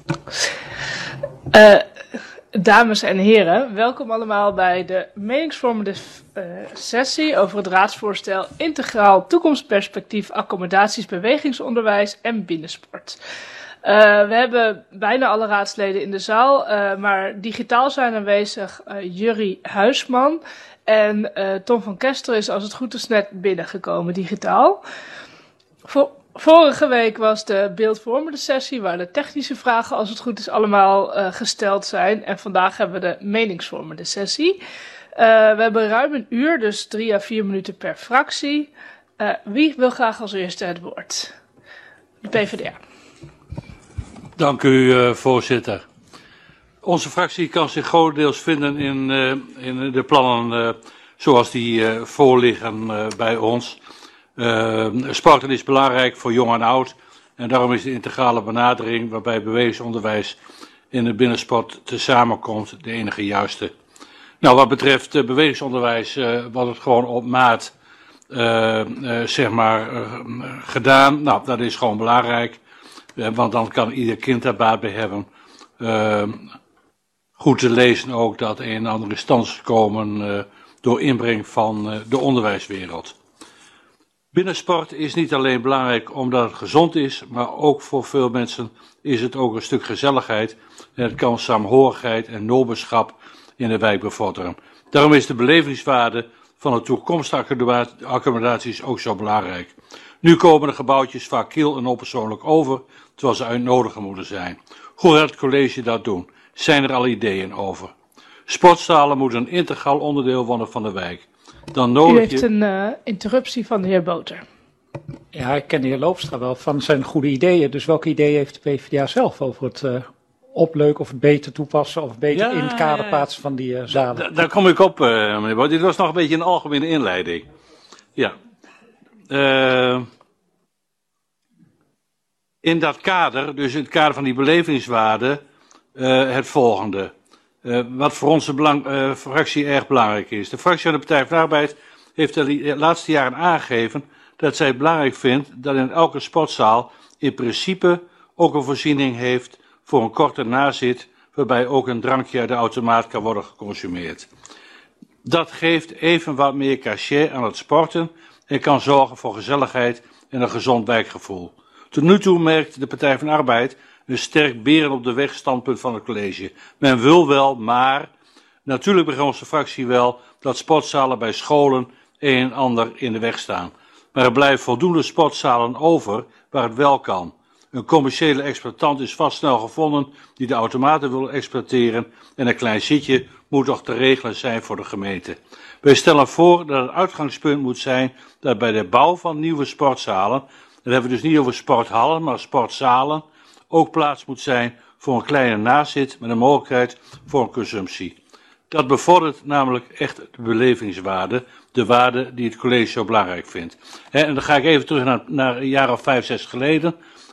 Dames en heren, welkom allemaal bij de meningsvormende sessie over het raadsvoorstel Integraal Toekomstperspectief Accommodaties Bewegingsonderwijs en Binnensport. We hebben bijna alle raadsleden in de zaal, maar digitaal zijn aanwezig Jurrie Huisman en Tom van Kester is als het goed is net binnengekomen digitaal. Vorige week was de beeldvormende sessie waar de technische vragen als het goed is allemaal gesteld zijn. En vandaag hebben we de meningsvormende sessie. We hebben ruim een uur, dus 3 à 4 minuten per fractie. Wie wil graag als eerste het woord? De PvdA. Dank u, voorzitter. Onze fractie kan zich grotendeels vinden in de plannen zoals die voorliggen bij ons. Sporten is belangrijk voor jong en oud en daarom is de integrale benadering waarbij bewegingsonderwijs in de binnensport tezamen komt de enige juiste. Nou, wat betreft bewegingsonderwijs wordt het gewoon op maat gedaan. Nou, dat is gewoon belangrijk, want dan kan ieder kind daar baat bij hebben. Goed te lezen ook dat een en ander in stand is gekomen door inbreng van de onderwijswereld. Binnensport is niet alleen belangrijk omdat het gezond is, maar ook voor veel mensen is het ook een stuk gezelligheid en het kan saamhorigheid en nobelschap in de wijk bevorderen. Daarom is de belevingswaarde van de toekomstige accommodaties ook zo belangrijk. Nu komen de gebouwtjes vaak kil en onpersoonlijk over, terwijl ze uitnodigend moeten zijn. Hoe gaat het college dat doen? Zijn er al ideeën over? Sportzalen moeten een integraal onderdeel worden van de wijk. U heeft een interruptie van de heer Boter. Ja, ik ken de heer Loopstra wel van zijn goede ideeën. Dus welke ideeën heeft de PvdA zelf over het opleuken of het beter toepassen of beter in het kader plaatsen van die zalen? Daar kom ik op, meneer Boter. Dit was nog een beetje een algemene inleiding. Ja. In dat kader, dus in het kader van die belevingswaarde, het volgende. Wat voor onze fractie erg belangrijk is. De fractie van de Partij van de Arbeid heeft de laatste jaren aangegeven dat zij het belangrijk vindt dat in elke sportzaal in principe ook een voorziening heeft voor een korte nazit, waarbij ook een drankje uit de automaat kan worden geconsumeerd. Dat geeft even wat meer cachet aan het sporten en kan zorgen voor gezelligheid en een gezond wijkgevoel. Tot nu toe merkt de Partij van de Arbeid een sterk beren op de weg standpunt van het college. Men wil wel, maar natuurlijk begrijpt onze fractie wel dat sportzalen bij scholen een en ander in de weg staan. Maar er blijven voldoende sportzalen over waar het wel kan. Een commerciële exploitant is vast snel gevonden die de automaten wil exploiteren en een klein zitje moet toch te regelen zijn voor de gemeente. Wij stellen voor dat het uitgangspunt moet zijn dat bij de bouw van nieuwe sportzalen, dan hebben we dus niet over sporthallen, maar sportzalen, ook plaats moet zijn voor een kleine nazit met een mogelijkheid voor een consumptie. Dat bevordert namelijk echt de belevingswaarde, de waarde die het college zo belangrijk vindt. En dan ga ik even terug naar een jaar of 5, 6 geleden.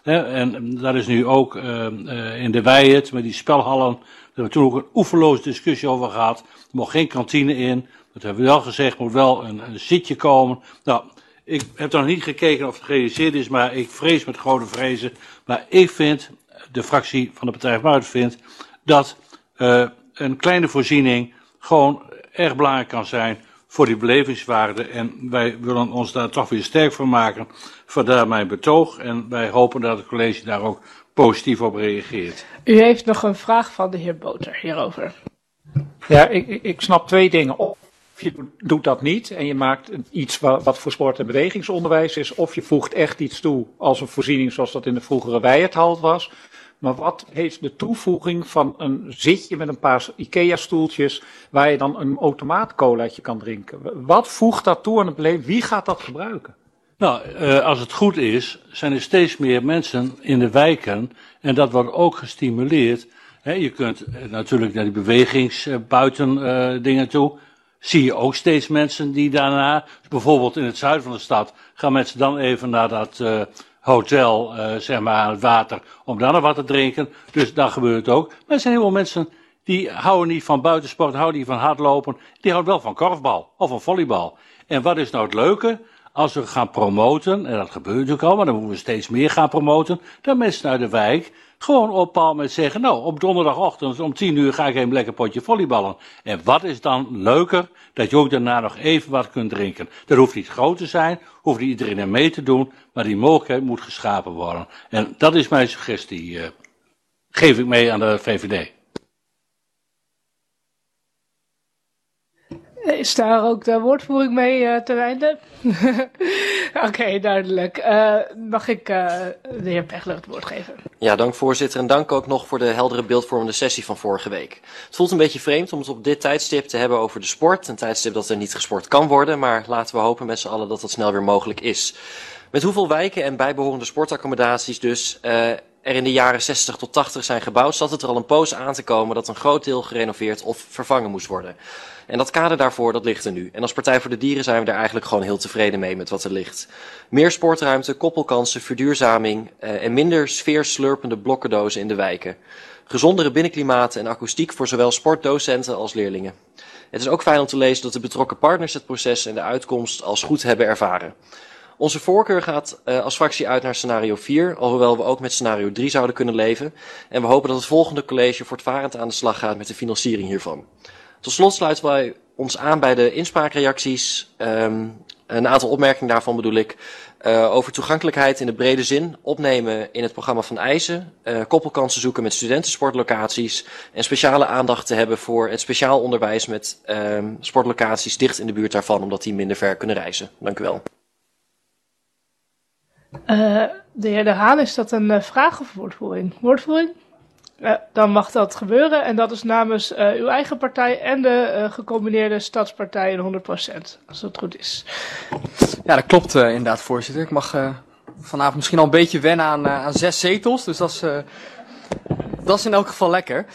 En dat is nu ook in de Weijet met die spelhallen. Daar hebben we toen ook een oeverloze discussie over gehad. Er mocht geen kantine in. Dat hebben we wel gezegd, moet wel een zitje komen. Nou, ik heb nog niet gekeken of het gerealiseerd is, maar ik vrees met grote vrezen. Maar ik vind, de fractie van de Partij van de Arbeid vindt, dat een kleine voorziening gewoon erg belangrijk kan zijn voor die belevingswaarde. En wij willen ons daar toch weer sterk voor maken. Vandaar mijn betoog. En wij hopen dat het college daar ook positief op reageert. U heeft nog een vraag van de heer Boter hierover. Ja, ik snap 2 dingen. Of je doet dat niet en je maakt iets wat voor sport- en bewegingsonderwijs is. Of je voegt echt iets toe als een voorziening zoals dat in de vroegere Weijerthal was. Maar wat heeft de toevoeging van een zitje met een paar IKEA-stoeltjes waar je dan een automaatcolaatje kan drinken? Wat voegt dat toe aan het beleving? Wie gaat dat gebruiken? Nou, als het goed is, zijn er steeds meer mensen in de wijken en dat wordt ook gestimuleerd. Je kunt natuurlijk naar die bewegingsbuiten dingen toe. Zie je ook steeds mensen die daarna, bijvoorbeeld in het zuiden van de stad, gaan mensen dan even naar dat hotel, aan het water, om daar nog wat te drinken. Dus daar gebeurt het ook. Maar er zijn heel veel mensen die houden niet van buitensport, houden niet van hardlopen. Die houden wel van korfbal of van volleybal. En wat is nou het leuke? Als we gaan promoten, en dat gebeurt natuurlijk al, maar dan moeten we steeds meer gaan promoten, dat mensen uit de wijk Gewoon opbouwen met zeggen, nou, op donderdagochtend om 10 uur ga ik een lekker potje volleyballen. En wat is dan leuker, dat je ook daarna nog even wat kunt drinken. Dat hoeft niet groot te zijn, hoeft niet iedereen er mee te doen, maar die mogelijkheid moet geschapen worden. En dat is mijn suggestie, geef ik mee aan de VVD. Is daar ook de woordvoering mee ten einde? Oké, duidelijk. Mag ik de heer Pechler het woord geven? Ja, dank voorzitter en dank ook nog voor de heldere beeldvormende sessie van vorige week. Het voelt een beetje vreemd om het op dit tijdstip te hebben over de sport. Een tijdstip dat er niet gesport kan worden, maar laten we hopen met z'n allen dat dat snel weer mogelijk is. Met hoeveel wijken en bijbehorende sportaccommodaties dus er in de jaren 60 tot 80 zijn gebouwd, zat het er al een poos aan te komen dat een groot deel gerenoveerd of vervangen moest worden. En dat kader daarvoor, dat ligt er nu. En als Partij voor de Dieren zijn we daar eigenlijk gewoon heel tevreden mee met wat er ligt. Meer sportruimte, koppelkansen, verduurzaming en minder sfeerslurpende blokkendozen in de wijken. Gezondere binnenklimaten en akoestiek voor zowel sportdocenten als leerlingen. Het is ook fijn om te lezen dat de betrokken partners het proces en de uitkomst als goed hebben ervaren. Onze voorkeur gaat als fractie uit naar scenario 4, alhoewel we ook met scenario 3 zouden kunnen leven. En we hopen dat het volgende college voortvarend aan de slag gaat met de financiering hiervan. Tot slot sluiten wij ons aan bij de inspraakreacties. Een aantal opmerkingen daarvan bedoel ik. Over toegankelijkheid in de brede zin, opnemen in het programma van eisen, koppelkansen zoeken met studentensportlocaties en speciale aandacht te hebben voor het speciaal onderwijs met sportlocaties dicht in de buurt daarvan, omdat die minder ver kunnen reizen. Dank u wel. De heer De Haan, is dat een vraag of woordvoering? Woordvoering? Dan mag dat gebeuren en dat is namens uw eigen partij en de gecombineerde stadspartijen 100%, als dat goed is. Ja, dat klopt inderdaad, voorzitter. Ik mag vanavond misschien al een beetje wennen aan 6 zetels, dus dat is in elk geval lekker.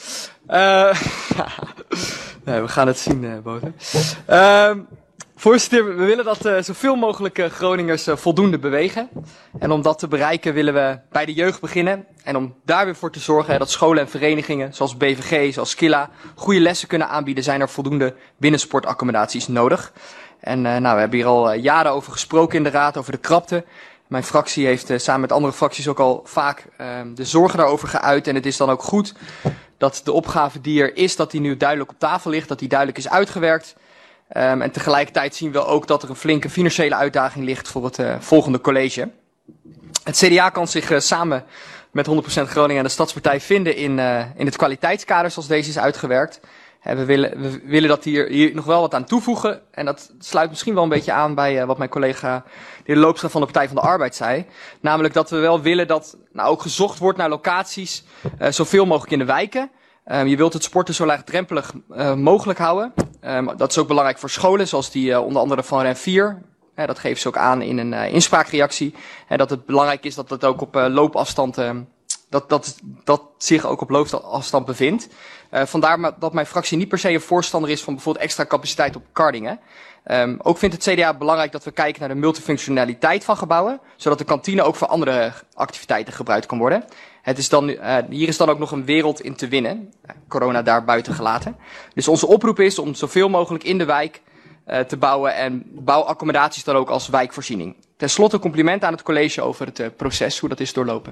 Nee, we gaan het zien, Boten. Voorzitter, we willen dat zoveel mogelijk Groningers voldoende bewegen. En om dat te bereiken willen we bij de jeugd beginnen. En om daar weer voor te zorgen dat scholen en verenigingen zoals BVG, zoals Skilla, goede lessen kunnen aanbieden, zijn er voldoende binnensportaccommodaties nodig. En we hebben hier al jaren over gesproken in de raad, over de krapte. Mijn fractie heeft samen met andere fracties ook al vaak de zorgen daarover geuit. En het is dan ook goed dat de opgave die er is, dat die nu duidelijk op tafel ligt, dat die duidelijk is uitgewerkt. En tegelijkertijd zien we ook dat er een flinke financiële uitdaging ligt voor het volgende college. Het CDA kan zich samen met 100% Groningen en de Stadspartij vinden in het kwaliteitskader zoals deze is uitgewerkt. We willen dat hier nog wel wat aan toevoegen. En dat sluit misschien wel een beetje aan bij wat mijn collega de heer Loopstra van de Partij van de Arbeid zei. Namelijk dat we wel willen dat ook gezocht wordt naar locaties zoveel mogelijk in de wijken. Je wilt het sporten zo laagdrempelig mogelijk houden. Dat is ook belangrijk voor scholen, zoals die onder andere van REN 4. Dat geven ze ook aan in een inspraakreactie. Dat het belangrijk is dat het ook op loopafstand, dat zich ook op loopafstand bevindt. Vandaar dat mijn fractie niet per se een voorstander is van bijvoorbeeld extra capaciteit op kartingen. Ook vindt het CDA belangrijk dat we kijken naar de multifunctionaliteit van gebouwen, zodat de kantine ook voor andere activiteiten gebruikt kan worden. Hier is dan ook nog een wereld in te winnen, corona daar buiten gelaten. Dus onze oproep is om zoveel mogelijk in de wijk te bouwen en bouw accommodaties dan ook als wijkvoorziening. Ten slotte een compliment aan het college over het proces, hoe dat is doorlopen.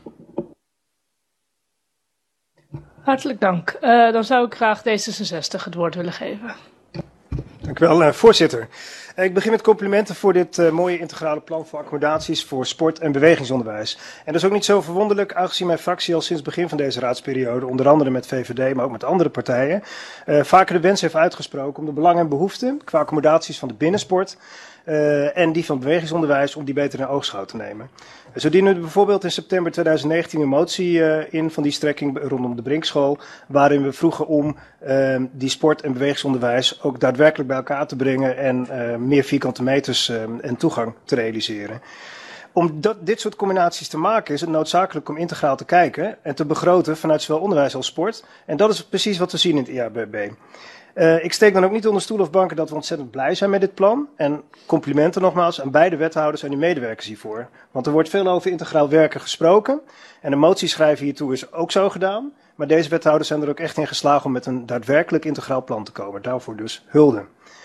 Hartelijk dank. Dan zou ik graag D66 het woord willen geven. Dank u wel, voorzitter. Ik begin met complimenten voor dit mooie integrale plan voor accommodaties voor sport- en bewegingsonderwijs. En dat is ook niet zo verwonderlijk, aangezien mijn fractie al sinds het begin van deze raadsperiode, onder andere met VVD, maar ook met andere partijen, vaker de wens heeft uitgesproken om de belangen en behoeften qua accommodaties van de binnensport en die van het bewegingsonderwijs, om die beter in oogschouw te nemen. Zo dienen we bijvoorbeeld in september 2019 een motie in van die strekking rondom de Brinkschool, waarin we vroegen om die sport- en bewegingsonderwijs ook daadwerkelijk bij elkaar te brengen en meer vierkante meters en toegang te realiseren. Om dit soort combinaties te maken is het noodzakelijk om integraal te kijken en te begroten vanuit zowel onderwijs als sport. En dat is precies wat we zien in het IABB. Ik steek dan ook niet onder stoel of banken dat we ontzettend blij zijn met dit plan. En complimenten nogmaals aan beide wethouders en uw medewerkers hiervoor. Want er wordt veel over integraal werken gesproken. En de motieschrijven hiertoe is ook zo gedaan. Maar deze wethouders zijn er ook echt in geslaagd om met een daadwerkelijk integraal plan te komen. Daarvoor dus hulde.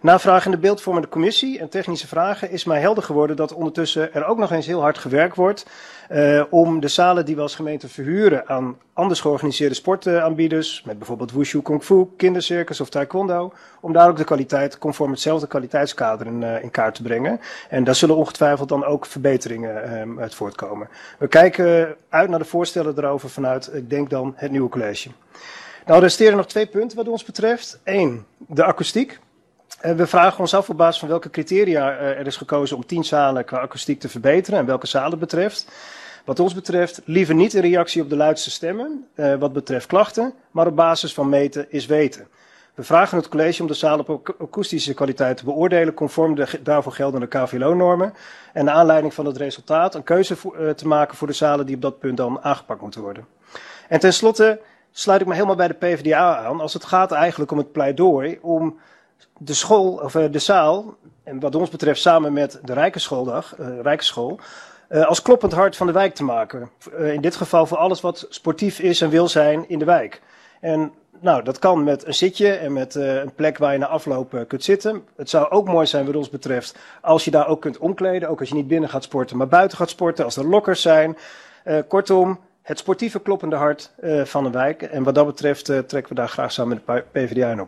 Na vragen in de beeldvormende commissie en technische vragen is mij helder geworden dat ondertussen er ook nog eens heel hard gewerkt wordt om de zalen die we als gemeente verhuren aan anders georganiseerde sportaanbieders, met bijvoorbeeld wushu, kung fu, kindercircus of taekwondo, om daar ook de kwaliteit conform hetzelfde kwaliteitskader in kaart te brengen. En daar zullen ongetwijfeld dan ook verbeteringen uit voortkomen. We kijken uit naar de voorstellen erover vanuit, ik denk dan, het nieuwe college. Nou, er resteren nog 2 punten wat ons betreft. 1, de akoestiek. We vragen ons af op basis van welke criteria er is gekozen om 10 zalen qua akoestiek te verbeteren en welke zalen het betreft. Wat ons betreft liever niet in reactie op de luidste stemmen, wat betreft klachten, maar op basis van meten is weten. We vragen het college om de zalen op akoestische kwaliteit te beoordelen conform de daarvoor geldende KVLO-normen en naar aanleiding van het resultaat een keuze te maken voor de zalen die op dat punt dan aangepakt moeten worden. En tenslotte sluit ik me helemaal bij de PvdA aan als het gaat eigenlijk om het pleidooi om de school, of de zaal, en wat ons betreft samen met de Rijkenschool, als kloppend hart van de wijk te maken. In dit geval voor alles wat sportief is en wil zijn in de wijk. En nou, dat kan met een zitje en met een plek waar je na afloop kunt zitten. Het zou ook mooi zijn wat ons betreft als je daar ook kunt omkleden, ook als je niet binnen gaat sporten, maar buiten gaat sporten, als er lokkers zijn. Kortom, het sportieve kloppende hart van een wijk. En wat dat betreft trekken we daar graag samen met de PvdA in op.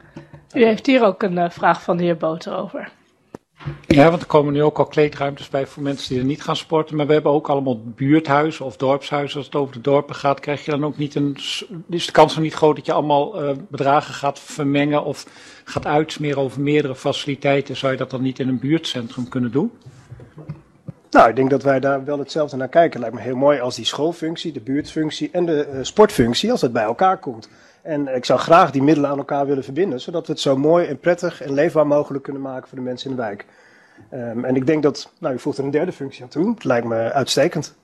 U heeft hier ook een vraag van de heer Boter over. Ja, want er komen nu ook al kleedruimtes bij voor mensen die er niet gaan sporten. Maar we hebben ook allemaal buurthuizen of dorpshuizen. Als het over de dorpen gaat, krijg je dan ook niet is de kans nog niet groot dat je allemaal bedragen gaat vermengen of gaat uitsmeren over meerdere faciliteiten. Zou je dat dan niet in een buurtcentrum kunnen doen? Nou, ik denk dat wij daar wel hetzelfde naar kijken. Het lijkt me heel mooi als die schoolfunctie, de buurtfunctie en de sportfunctie, als dat bij elkaar komt. En ik zou graag die middelen aan elkaar willen verbinden, zodat we het zo mooi en prettig en leefbaar mogelijk kunnen maken voor de mensen in de wijk. En ik denk dat, nou, u voegt er een derde functie aan toe. Het lijkt me uitstekend.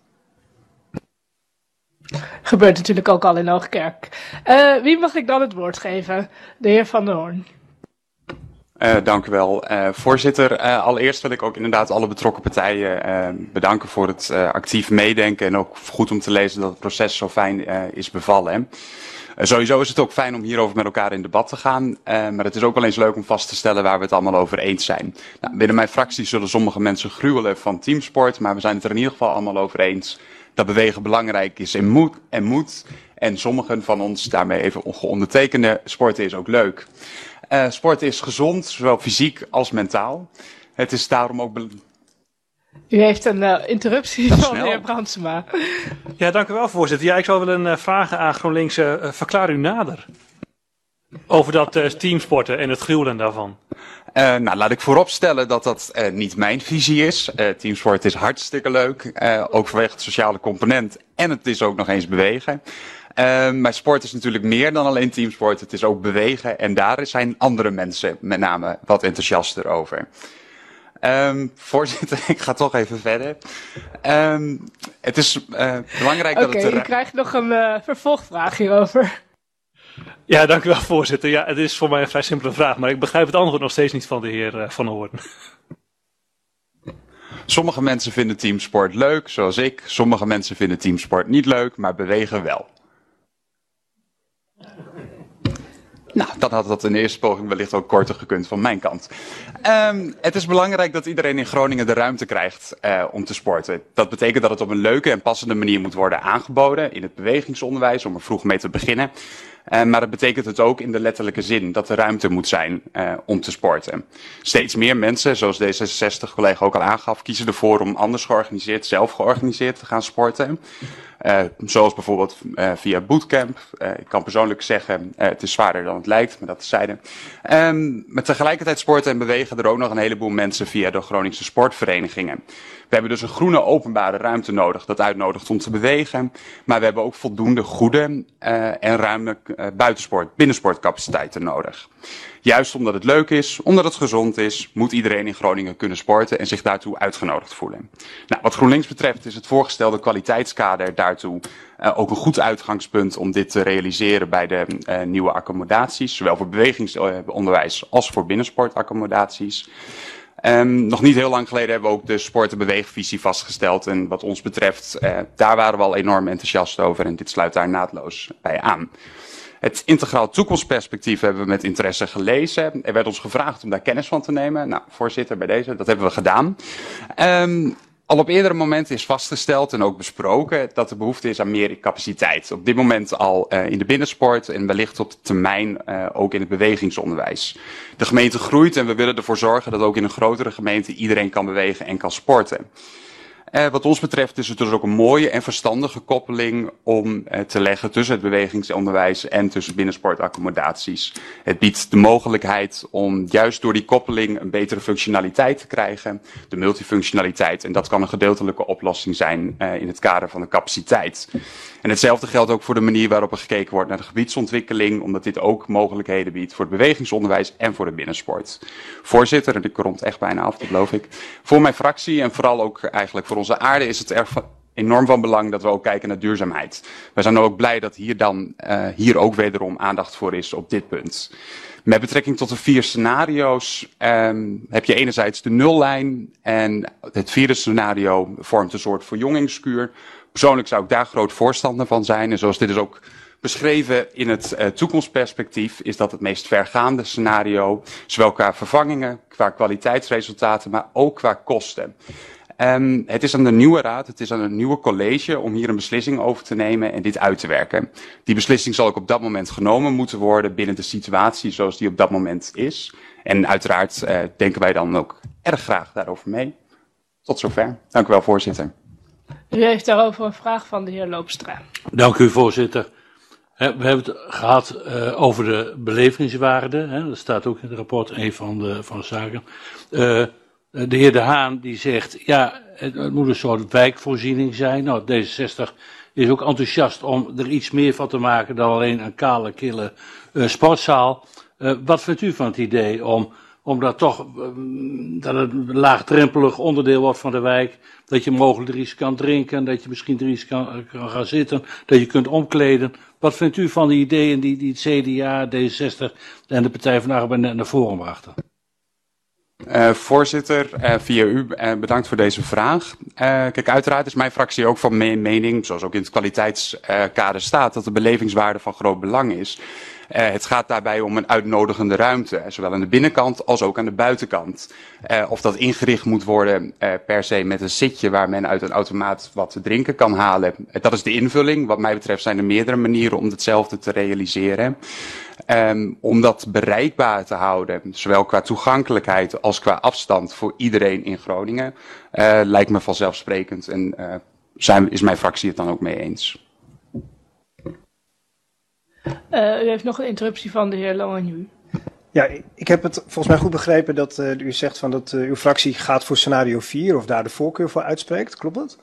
Gebeurt natuurlijk ook al in Hoogkerk. Wie mag ik dan het woord geven? De heer Van der Hoorn. Dank u wel. Voorzitter, allereerst wil ik ook inderdaad alle betrokken partijen bedanken voor het actief meedenken en ook goed om te lezen dat het proces zo fijn is bevallen. Sowieso is het ook fijn om hierover met elkaar in debat te gaan, maar het is ook wel eens leuk om vast te stellen waar we het allemaal over eens zijn. Nou, binnen mijn fractie zullen sommige mensen gruwelen van teamsport, maar we zijn het er in ieder geval allemaal over eens dat bewegen belangrijk is en moet. En sommigen van ons, daarmee even ondertekende, sporten is ook leuk. Sport is gezond, zowel fysiek als mentaal. Het is daarom ook... U heeft een interruptie van de heer Brandsma. Ja, dank u wel, voorzitter. Ja, ik zou willen vragen aan GroenLinks, verklaar u nader over dat teamsporten en het gruwelen daarvan. Nou, laat ik vooropstellen dat dat niet mijn visie is. Teamsport is hartstikke leuk, ook vanwege het sociale component en het is ook nog eens bewegen. Maar sport is natuurlijk meer dan alleen teamsport. Het is ook bewegen en daar zijn andere mensen met name wat enthousiaster over. Voorzitter, ik ga toch even verder. Het is belangrijk dat het... Oké, u krijgt nog een vervolgvraag hierover. Ja, dank u wel, voorzitter. Ja, het is voor mij een vrij simpele vraag, maar ik begrijp het antwoord nog steeds niet van de heer Van der Hoorn. Sommige mensen vinden teamsport leuk, zoals ik. Sommige mensen vinden teamsport niet leuk, maar bewegen wel. Nou, dan had dat in de eerste poging wellicht ook korter gekund van mijn kant. Het is belangrijk dat iedereen in Groningen de ruimte krijgt om te sporten. Dat betekent dat het op een leuke en passende manier moet worden aangeboden in het bewegingsonderwijs, om er vroeg mee te beginnen. Maar dat betekent het ook in de letterlijke zin dat er ruimte moet zijn om te sporten. Steeds meer mensen, zoals D66-collega ook al aangaf, kiezen ervoor om anders georganiseerd, zelf georganiseerd te gaan sporten. Zoals bijvoorbeeld via bootcamp. Ik kan persoonlijk zeggen, het is zwaarder dan het lijkt, maar dat terzijde. Maar tegelijkertijd sporten en bewegen er ook nog een heleboel mensen via de Groningse sportverenigingen. We hebben dus een groene openbare ruimte nodig dat uitnodigt om te bewegen. Maar we hebben ook voldoende goede en ruime binnensportcapaciteiten nodig. Juist omdat het leuk is, omdat het gezond is, moet iedereen in Groningen kunnen sporten en zich daartoe uitgenodigd voelen. Nou, wat GroenLinks betreft is het voorgestelde kwaliteitskader daartoe ook een goed uitgangspunt om dit te realiseren bij de nieuwe accommodaties. Zowel voor bewegingsonderwijs als voor binnensportaccommodaties. Nog niet heel lang geleden hebben we ook de sport- en beweegvisie vastgesteld. En wat ons betreft, daar waren we al enorm enthousiast over en dit sluit daar naadloos bij aan. Het integraal toekomstperspectief hebben we met interesse gelezen. Er werd ons gevraagd om daar kennis van te nemen. Nou, voorzitter, bij deze, dat hebben we gedaan. Al op eerdere momenten is vastgesteld en ook besproken dat er behoefte is aan meer capaciteit. Op dit moment al in de binnensport en wellicht op termijn ook in het bewegingsonderwijs. De gemeente groeit en we willen ervoor zorgen dat ook in een grotere gemeente iedereen kan bewegen en kan sporten. Wat ons betreft is het dus ook een mooie en verstandige koppeling om te leggen tussen het bewegingsonderwijs en tussen binnensportaccommodaties. Het biedt de mogelijkheid om juist door die koppeling een betere functionaliteit te krijgen, de multifunctionaliteit. En dat kan een gedeeltelijke oplossing zijn in het kader van de capaciteit. En hetzelfde geldt ook voor de manier waarop er gekeken wordt naar de gebiedsontwikkeling, omdat dit ook mogelijkheden biedt voor het bewegingsonderwijs en voor de binnensport. Voorzitter, en ik rond echt bijna af, dat beloof ik. Voor mijn fractie en vooral ook eigenlijk voor onze aarde is het enorm van belang dat we ook kijken naar duurzaamheid. Wij zijn ook blij dat hier ook wederom aandacht voor is op dit punt. Met betrekking tot de 4 scenario's heb je enerzijds de nullijn en het 4e scenario vormt een soort verjongingskuur. Persoonlijk zou ik daar groot voorstander van zijn. En zoals dit is ook beschreven in het toekomstperspectief, is dat het meest vergaande scenario, zowel qua vervangingen, qua kwaliteitsresultaten, maar ook qua kosten. Het is aan de nieuwe raad, het is aan het nieuwe college om hier een beslissing over te nemen en dit uit te werken. Die beslissing zal ook op dat moment genomen moeten worden binnen de situatie zoals die op dat moment is. En uiteraard denken wij dan ook erg graag daarover mee. Tot zover. Dank u wel, voorzitter. U heeft daarover een vraag van de heer Loopstra. Dank u, voorzitter. We hebben het gehad over de belevingswaarde. Dat staat ook in het rapport, een van de zaken. De heer De Haan die zegt, ja, het moet een soort wijkvoorziening zijn. Nou, D66 is ook enthousiast om er iets meer van te maken dan alleen een kale, kille sportzaal. Wat vindt u van het idee om dat toch, dat het een laagdrempelig onderdeel wordt van de wijk, dat je mogelijk er iets kan drinken, dat je misschien er iets kan gaan zitten, dat je kunt omkleden. Wat vindt u van de ideeën die het CDA, D66 en de Partij van de Arbeid net naar voren brachten? Voorzitter, via u bedankt voor deze vraag. Kijk, uiteraard is mijn fractie ook van mening, zoals ook in het kwaliteitskader staat, dat de belevingswaarde van groot belang is. Het gaat daarbij om een uitnodigende ruimte, zowel aan de binnenkant als ook aan de buitenkant. Of dat ingericht moet worden per se met een zitje waar men uit een automaat wat te drinken kan halen. Dat is de invulling. Wat mij betreft zijn er meerdere manieren om hetzelfde te realiseren. Om dat bereikbaar te houden, zowel qua toegankelijkheid als qua afstand voor iedereen in Groningen, lijkt me vanzelfsprekend en is mijn fractie het dan ook mee eens. U heeft nog een interruptie van de heer Loanju. Ja, ik heb het volgens mij goed begrepen dat u zegt van dat uw fractie gaat voor scenario 4 of daar de voorkeur voor uitspreekt. Klopt dat?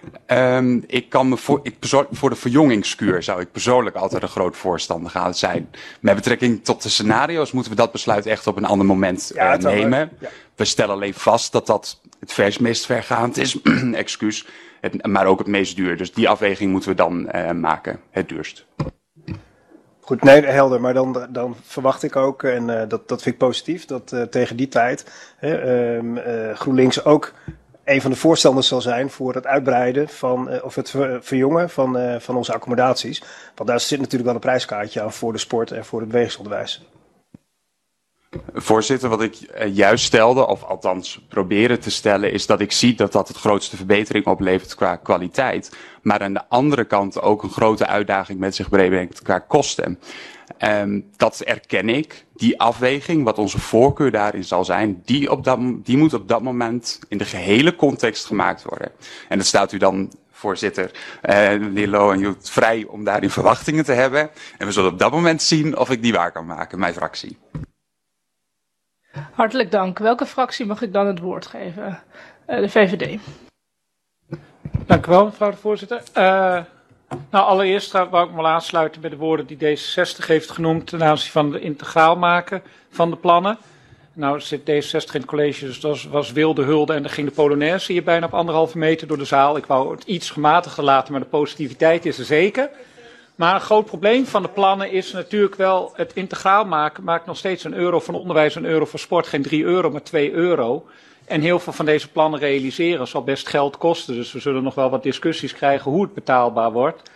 Voor de verjongingskuur zou ik persoonlijk altijd een groot voorstander gaan zijn. Met betrekking tot de scenario's moeten we dat besluit echt op een ander moment nemen. Ja. We stellen alleen vast dat dat het meest vergaand is, excuus, maar ook het meest duur. Dus die afweging moeten we dan maken, het duurst. Goed, nee, helder. Maar dan verwacht ik ook, en dat vind ik positief, dat tegen die tijd GroenLinks ook een van de voorstanders zal zijn voor het uitbreiden van, of het verjongen van onze accommodaties. Want daar zit natuurlijk wel een prijskaartje aan voor de sport en voor het bewegingsonderwijs. Voorzitter, wat ik juist stelde, of althans proberen te stellen, is dat ik zie dat dat het grootste verbetering oplevert qua kwaliteit. Maar aan de andere kant ook een grote uitdaging met zich brengt qua kosten. Dat erken ik. Die afweging, wat onze voorkeur daarin zal zijn, die moet op dat moment in de gehele context gemaakt worden. En dat staat u dan, voorzitter, de heer Lo en Joet, vrij om daarin verwachtingen te hebben. En we zullen op dat moment zien of ik die waar kan maken, mijn fractie. Hartelijk dank. Welke fractie mag ik dan het woord geven? De VVD. Dank u wel, mevrouw de voorzitter. Allereerst wou ik me aansluiten bij de woorden die D66 heeft genoemd ten aanzien van het integraal maken van de plannen. Nou zit D66 in het college, dus dat was wilde hulde en dan ging de Polonaise hier bijna op 1,5 meter door de zaal. Ik wou het iets gematigder laten, maar de positiviteit is er zeker. Maar een groot probleem van de plannen is natuurlijk wel het integraal maken. Maakt nog steeds €1 van onderwijs, €1 voor sport, geen €3, maar €2. En heel veel van deze plannen realiseren zal best geld kosten. Dus we zullen nog wel wat discussies krijgen hoe het betaalbaar wordt.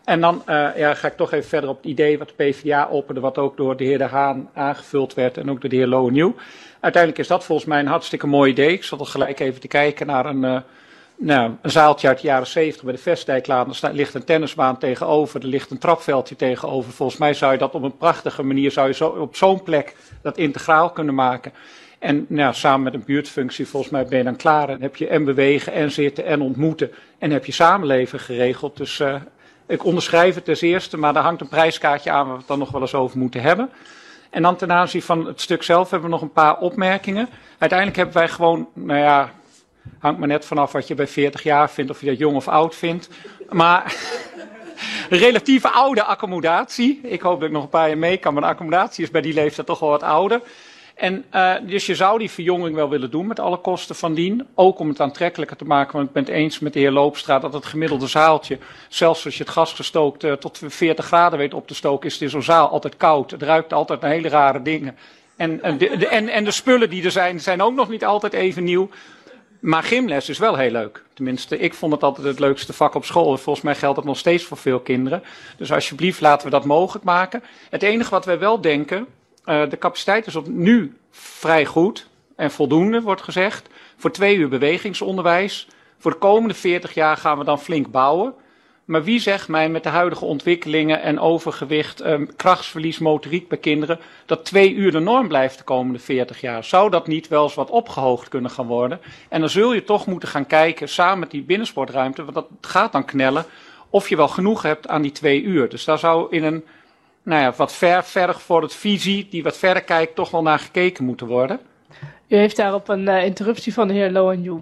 En dan ga ik toch even verder op het idee wat de PvdA opperde, wat ook door de heer De Haan aangevuld werd en ook door de heer Lowennieuw. Uiteindelijk is dat volgens mij een hartstikke mooi idee. Ik zat al gelijk even te kijken naar een zaaltje uit de jaren 70 bij de Vestdijklaan. Er ligt een tennisbaan tegenover, er ligt een trapveldje tegenover. Volgens mij zou je dat op een prachtige manier, op zo'n plek dat integraal kunnen maken. En samen met een buurtfunctie, volgens mij ben je dan klaar. En heb je en bewegen en zitten en ontmoeten. En heb je samenleven geregeld. Dus ik onderschrijf het ten eerste, maar daar hangt een prijskaartje aan waar we het dan nog wel eens over moeten hebben. En dan ten aanzien van het stuk zelf hebben we nog een paar opmerkingen. Uiteindelijk hebben wij gewoon, hangt maar net vanaf wat je bij 40 jaar vindt, of je dat jong of oud vindt. Maar een relatieve oude accommodatie. Ik hoop dat ik nog een paar jaar mee kan, maar de accommodatie is bij die leeftijd toch wel wat ouder. En dus je zou die verjonging wel willen doen met alle kosten van dien. Ook om het aantrekkelijker te maken, want ik ben het eens met de heer Loopstra dat het gemiddelde zaaltje, zelfs als je het gas gestookt tot 40 graden weet op te stoken, is het in zo'n zaal altijd koud. Het ruikt altijd naar hele rare dingen. En de spullen die er zijn ook nog niet altijd even nieuw. Maar gymles is wel heel leuk. Tenminste, ik vond het altijd het leukste vak op school. Volgens mij geldt dat nog steeds voor veel kinderen. Dus alsjeblieft laten we dat mogelijk maken. Het enige wat wij wel denken, de capaciteit is nu vrij goed en voldoende, wordt gezegd. Voor 2 uur bewegingsonderwijs. Voor de komende 40 jaar gaan we dan flink bouwen. Maar wie zegt mij met de huidige ontwikkelingen en overgewicht, krachtsverlies, motoriek bij kinderen, dat 2 uur de norm blijft de komende 40 jaar? Zou dat niet wel eens wat opgehoogd kunnen gaan worden? En dan zul je toch moeten gaan kijken, samen met die binnensportruimte, want dat gaat dan knellen, of je wel genoeg hebt aan die 2 uur. Dus daar zou in een wat verder gevorderd visie, die wat verder kijkt, toch wel naar gekeken moeten worden. U heeft daarop een interruptie van de heer Lowennieuw.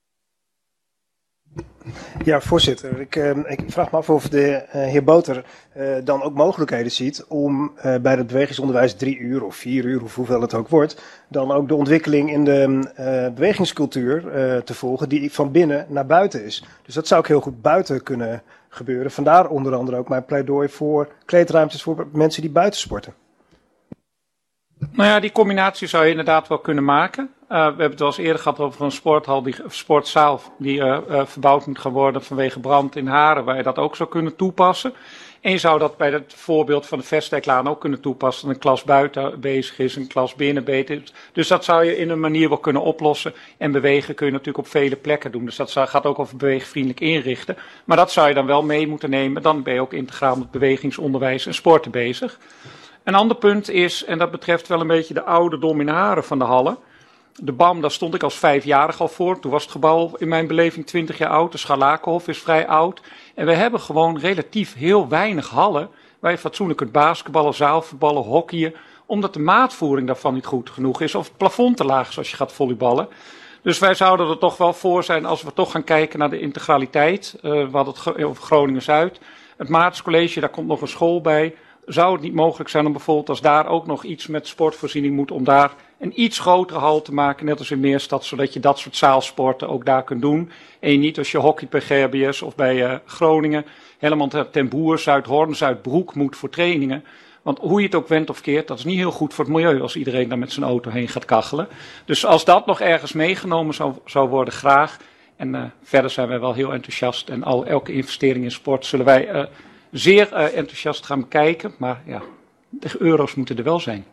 Ja, voorzitter. Ik vraag me af of de heer Boter dan ook mogelijkheden ziet om bij het bewegingsonderwijs 3 uur of 4 uur, of hoeveel het ook wordt, dan ook de ontwikkeling in de bewegingscultuur te volgen die van binnen naar buiten is. Dus dat zou ook heel goed buiten kunnen gebeuren. Vandaar onder andere ook mijn pleidooi voor kleedruimtes voor mensen die buiten sporten. Nou ja, die combinatie zou je inderdaad wel kunnen maken. We hebben het wel eens eerder gehad over een sportzaal die verbouwd moet gaan worden vanwege brand in Haren, waar je dat ook zou kunnen toepassen. En je zou dat bij het voorbeeld van de Vestdijklaan ook kunnen toepassen. Dat een klas buiten bezig is, een klas binnen bezig is. Dus dat zou je in een manier wel kunnen oplossen. En bewegen kun je natuurlijk op vele plekken doen. Dus dat gaat ook over beweegvriendelijk inrichten. Maar dat zou je dan wel mee moeten nemen. Dan ben je ook integraal met bewegingsonderwijs en sporten bezig. Een ander punt is, en dat betreft wel een beetje de oude dominaren van de hallen. De BAM, daar stond ik als 5-jarig al voor. Toen was het gebouw in mijn beleving 20 jaar oud. De Scharlakenhof is vrij oud. En we hebben gewoon relatief heel weinig hallen waar je fatsoenlijk kunt basketballen, zaalvoetballen, hockeyen. Omdat de maatvoering daarvan niet goed genoeg is. Of het plafond te laag is als je gaat volleyballen. Dus wij zouden er toch wel voor zijn als we toch gaan kijken naar de integraliteit. We hadden het over Groningen-Zuid. Het Maartenscollege, daar komt nog een school bij. Zou het niet mogelijk zijn om bijvoorbeeld als daar ook nog iets met sportvoorziening moet, om daar een iets grotere hal te maken, net als in Meerstad, zodat je dat soort zaalsporten ook daar kunt doen. En je niet als je hockey bij GRBS of bij Groningen helemaal ten Boer, Zuidhorn, Zuidbroek moet voor trainingen. Want hoe je het ook wendt of keert, dat is niet heel goed voor het milieu als iedereen daar met zijn auto heen gaat kachelen. Dus als dat nog ergens meegenomen zou worden, graag. En verder zijn wij wel heel enthousiast en elke investering in sport zullen wij zeer enthousiast gaan bekijken. Maar ja, de euro's moeten er wel zijn.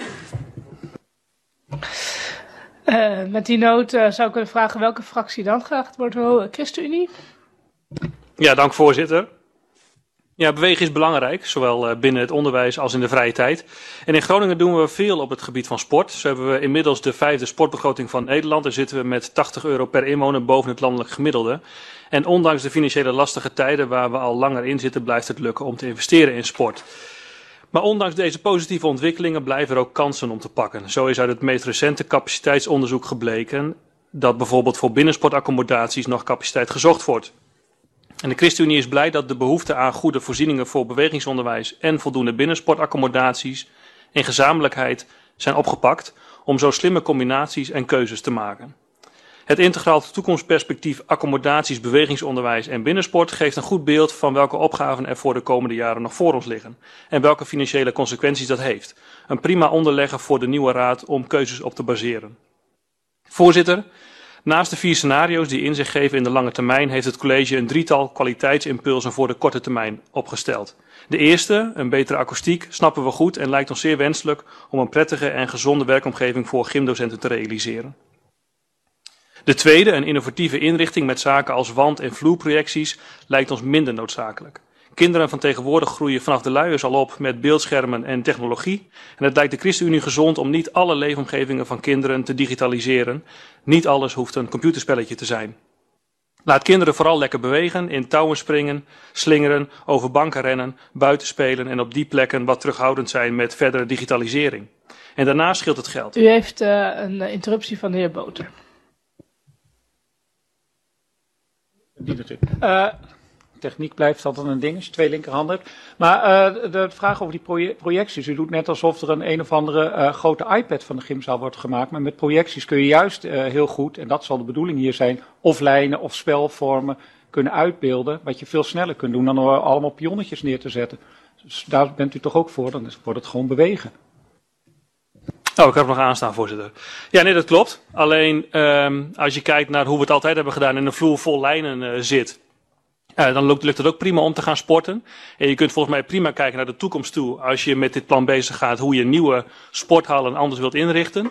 Met die noot zou ik willen vragen welke fractie dan graag het woord wil. ChristenUnie? Ja, dank voorzitter. Ja, bewegen is belangrijk, zowel binnen het onderwijs als in de vrije tijd. En in Groningen doen we veel op het gebied van sport. Zo hebben we inmiddels de 5e sportbegroting van Nederland. Daar zitten we met €80 per inwoner boven het landelijk gemiddelde. En ondanks de financiële lastige tijden waar we al langer in zitten, blijft het lukken om te investeren in sport. Maar ondanks deze positieve ontwikkelingen blijven er ook kansen om te pakken. Zo is uit het meest recente capaciteitsonderzoek gebleken dat bijvoorbeeld voor binnensportaccommodaties nog capaciteit gezocht wordt. En de ChristenUnie is blij dat de behoefte aan goede voorzieningen voor bewegingsonderwijs en voldoende binnensportaccommodaties in gezamenlijkheid zijn opgepakt om zo slimme combinaties en keuzes te maken. Het integraal toekomstperspectief accommodaties, bewegingsonderwijs en binnensport geeft een goed beeld van welke opgaven er voor de komende jaren nog voor ons liggen en welke financiële consequenties dat heeft. Een prima onderlegger voor de nieuwe raad om keuzes op te baseren. Voorzitter, Naast de 4 scenario's die inzicht geven in de lange termijn heeft het college een drietal kwaliteitsimpulsen voor de korte termijn opgesteld. De eerste, een betere akoestiek, snappen we goed en lijkt ons zeer wenselijk om een prettige en gezonde werkomgeving voor gymdocenten te realiseren. De tweede, een innovatieve inrichting met zaken als wand- en vloerprojecties, lijkt ons minder noodzakelijk. Kinderen van tegenwoordig groeien vanaf de luiers al op met beeldschermen en technologie. En het lijkt de ChristenUnie gezond om niet alle leefomgevingen van kinderen te digitaliseren. Niet alles hoeft een computerspelletje te zijn. Laat kinderen vooral lekker bewegen, in touwen springen, slingeren, over banken rennen, buiten spelen en op die plekken wat terughoudend zijn met verdere digitalisering. En daarnaast scheelt het geld. U heeft een interruptie van de heer Boter. Techniek blijft altijd een ding als je 2 linkerhanden hebt. Maar de vraag over die projecties. U doet net alsof er een of andere grote iPad van de gymzaal wordt gemaakt. Maar met projecties kun je juist heel goed, en dat zal de bedoeling hier zijn, of lijnen of spelvormen kunnen uitbeelden. Wat je veel sneller kunt doen dan er allemaal pionnetjes neer te zetten. Dus daar bent u toch ook voor, dan wordt het gewoon bewegen. Oh, ik heb nog aanstaan, voorzitter. Ja, nee, dat klopt. Alleen als je kijkt naar hoe we het altijd hebben gedaan en een vloer vol lijnen zit, dan lukt het ook prima om te gaan sporten. En je kunt volgens mij prima kijken naar de toekomst toe als je met dit plan bezig gaat hoe je nieuwe sporthallen anders wilt inrichten.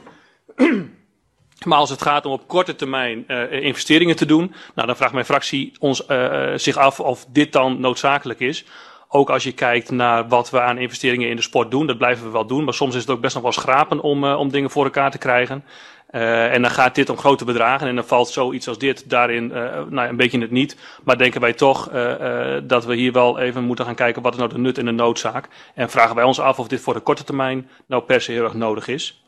Maar als het gaat om op korte termijn investeringen te doen, nou, dan vraagt mijn fractie zich af of dit dan noodzakelijk is. Ook als je kijkt naar wat we aan investeringen in de sport doen, dat blijven we wel doen. Maar soms is het ook best nog wel schrapen om dingen voor elkaar te krijgen. En dan gaat dit om grote bedragen en dan valt zoiets als dit daarin een beetje in het niet. Maar denken wij toch dat we hier wel even moeten gaan kijken wat is nou de nut en de noodzaak. En vragen wij ons af of dit voor de korte termijn nou per se heel erg nodig is.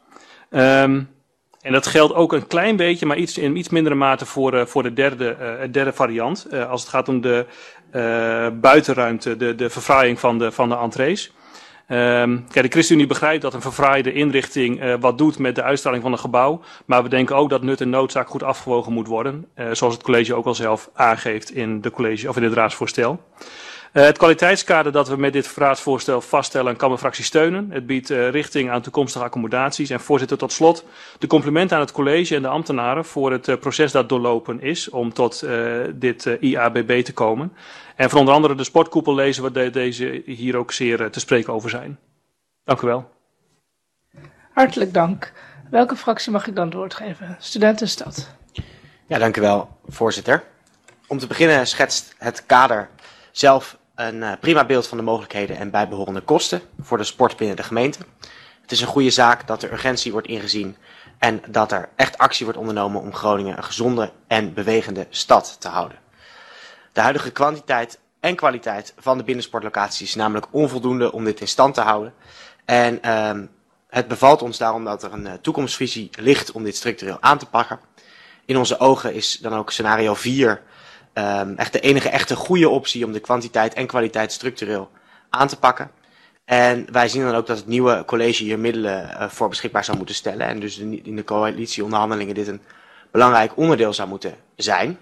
En dat geldt ook een klein beetje, maar in iets mindere mate voor de derde variant. Als het gaat om de buitenruimte, de verfraaiing van de entrees. Kijk, de ChristenUnie begrijpt dat een verfraaide inrichting wat doet met de uitstraling van een gebouw. Maar we denken ook dat nut en noodzaak goed afgewogen moet worden. Zoals het college ook al zelf aangeeft in het raadsvoorstel. Het kwaliteitskader dat we met dit raadsvoorstel vaststellen kan de fractie steunen. Het biedt richting aan toekomstige accommodaties. En voorzitter, tot slot de complimenten aan het college en de ambtenaren voor het proces dat doorlopen is om tot dit IABB te komen. En voor onder andere de sportkoepel lezen we deze hier ook zeer te spreken over zijn. Dank u wel. Hartelijk dank. Welke fractie mag ik dan het woord geven? Studentenstad. Ja, dank u wel, voorzitter. Om te beginnen schetst het kader zelf een prima beeld van de mogelijkheden en bijbehorende kosten voor de sport binnen de gemeente. Het is een goede zaak dat er urgentie wordt ingezien en dat er echt actie wordt ondernomen om Groningen een gezonde en bewegende stad te houden. De huidige kwantiteit en kwaliteit van de binnensportlocaties is namelijk onvoldoende om dit in stand te houden. En het bevalt ons daarom dat er een toekomstvisie ligt om dit structureel aan te pakken. In onze ogen is dan ook scenario 4 echt de enige echte goede optie om de kwantiteit en kwaliteit structureel aan te pakken. En wij zien dan ook dat het nieuwe college hier middelen voor beschikbaar zou moeten stellen. En dus in de coalitieonderhandelingen dit een belangrijk onderdeel zou moeten zijn.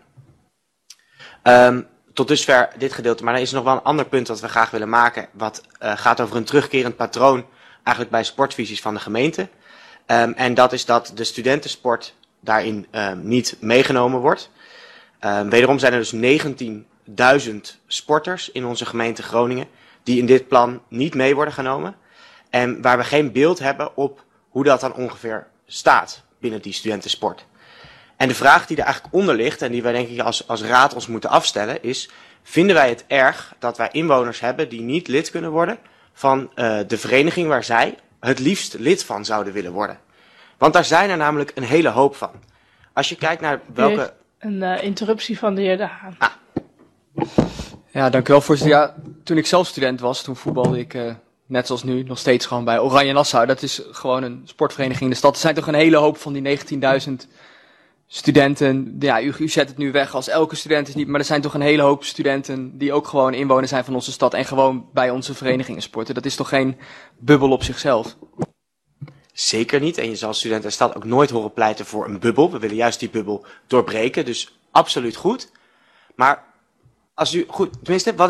Tot dusver dit gedeelte. Maar er is nog wel een ander punt dat we graag willen maken. Wat gaat over een terugkerend patroon eigenlijk bij sportvisies van de gemeente. En dat is dat de studentensport daarin niet meegenomen wordt. Wederom zijn er dus 19.000 sporters in onze gemeente Groningen die in dit plan niet mee worden genomen. En waar we geen beeld hebben op hoe dat dan ongeveer staat binnen die studentensport. En de vraag die er eigenlijk onder ligt en die wij denk ik als raad ons moeten afstellen is: vinden wij het erg dat wij inwoners hebben die niet lid kunnen worden van de vereniging waar zij het liefst lid van zouden willen worden? Want daar zijn er namelijk een hele hoop van. Als je kijkt naar welke... Een interruptie van de heer De Haan. Ja, dank u wel, voorzitter. Ja, toen ik zelf student was, toen voetbalde ik net zoals nu nog steeds gewoon bij Oranje Nassau. Dat is gewoon een sportvereniging in de stad. Er zijn toch een hele hoop van die 19.000 studenten. Ja, u zet het nu weg als elke student is niet, maar er zijn toch een hele hoop studenten die ook gewoon inwoner zijn van onze stad en gewoon bij onze verenigingen sporten. Dat is toch geen bubbel op zichzelf? Zeker niet. En je zal studenten en stad ook nooit horen pleiten voor een bubbel. We willen juist die bubbel doorbreken. Dus absoluut goed. Maar als u goed, tenminste, wat ik